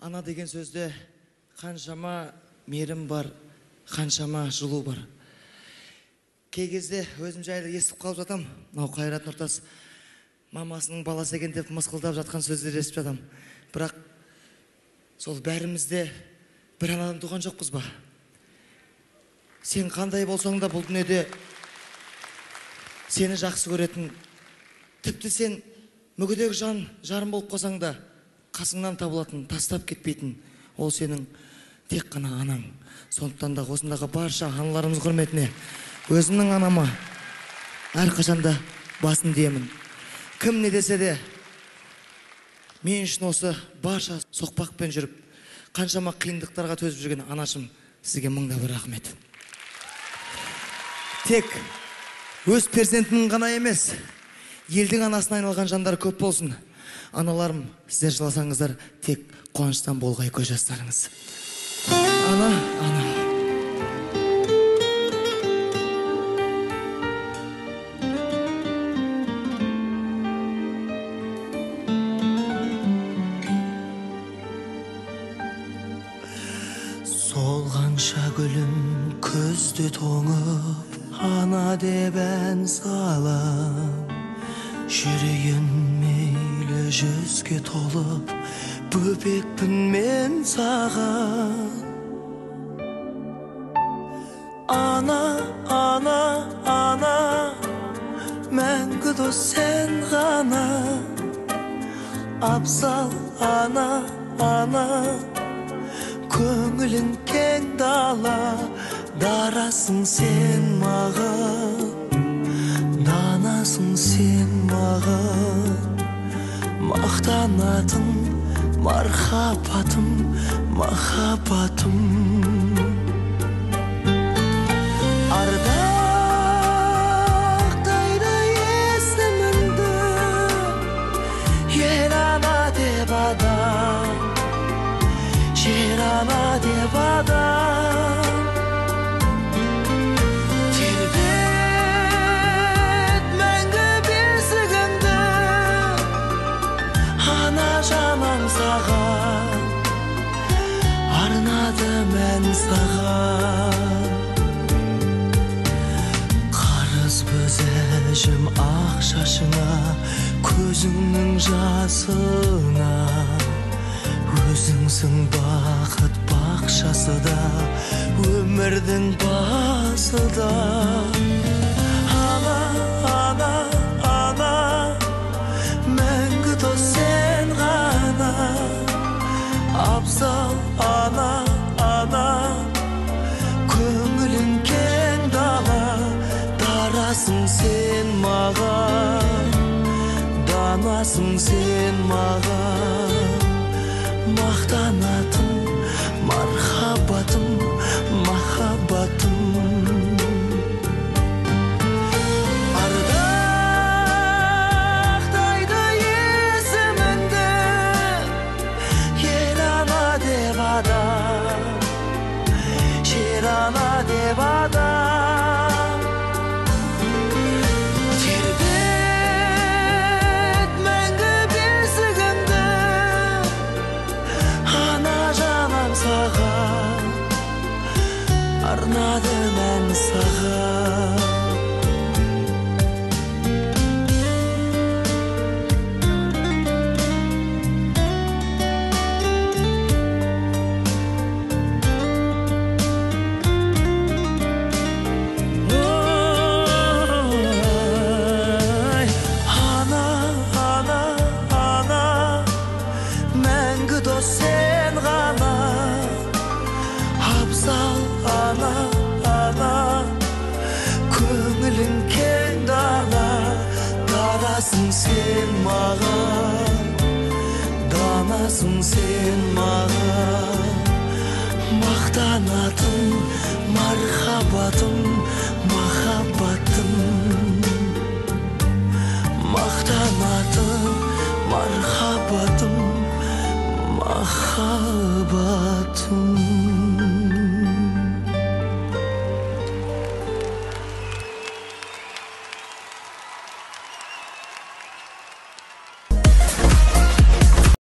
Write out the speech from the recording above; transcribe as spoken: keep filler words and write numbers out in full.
Ана деген сөзде қаншама мейірім бар, қаншама жылу бар. Кей кезде өзім жайлы естіп қалып жатам, мынау Қайрат Нұртас мамасының баласы екен деп мысқылдап жатқан сөздер естіп жатам. Бірақ сол бәрімізде бір анадан туған жоқпыз ба? Сен қандай болсаң да бұл дүниеде сені жақсы көретін, тіпті сен мүгедек жан жарым болып қалсаң да қасыңнан табылатын, тастап кетпейтін, ол сенің тек қана анаң. Сондықтан да осындағы барша аналарымыз құрметіне өзімнің анама әрқашанда басын деймін. Кім не десе де мен үшін осы барша соқпақпен жүріп, қаншама қиындықтарға төзіп жүрген анашым, сізге мыңда бір рахмет. Тек өз перзентінің ғана емес, елдің анасына айналған жандар көп болсын. Аналарым, сіздер жыласаңыздар, тек қуаныштан болғай көз жастарыңыз. Ана, ана. Солғанша гүлім көзді тоңып, ана деп ән салам. Жүрейін мейлі жүзге толып, бөбекпін мен саған. Ана, ана, ана, мәңгі дос сен ғана. Абзал ана, ана, көңілің кең дала. Дарасың сен маған, данасың сен маған. Мақтанатын мархабатым, махаббатым. Ардақтайды есіміңді, ел ана деп адам, жер ана деп адам. Тербет мәңгі бесігіңді, ана жаным саған, арнадым ән саған. Қарыз бөзәжім ақ шашыңа, көзіңнің жасына. Өзіңсің бақыт бақшасы да, өмірдің басы да. Ана, ана, ана, мәңгі дос сен ғана. Абзал ана, ана, көңілің кең дала. Дарасың сен маған, данасың сен маған. Мақтанатын мархаббатым, махаббатым. Ардақтайды есіміңді, ел ана деп адам, жер ана деп адам. Тербет мәңгі бесігіңді, ана жаным саған, арнадым ән саған. Ана, ана, ана, мәңгі дос сен ғана. Абзал ана, ана, көңілің кең дала. Дарасың сен маған, данасың сен маған. Мақтанатын мархаббатым, махаббатым. Мақтанатын мархаббатым, махаббатым.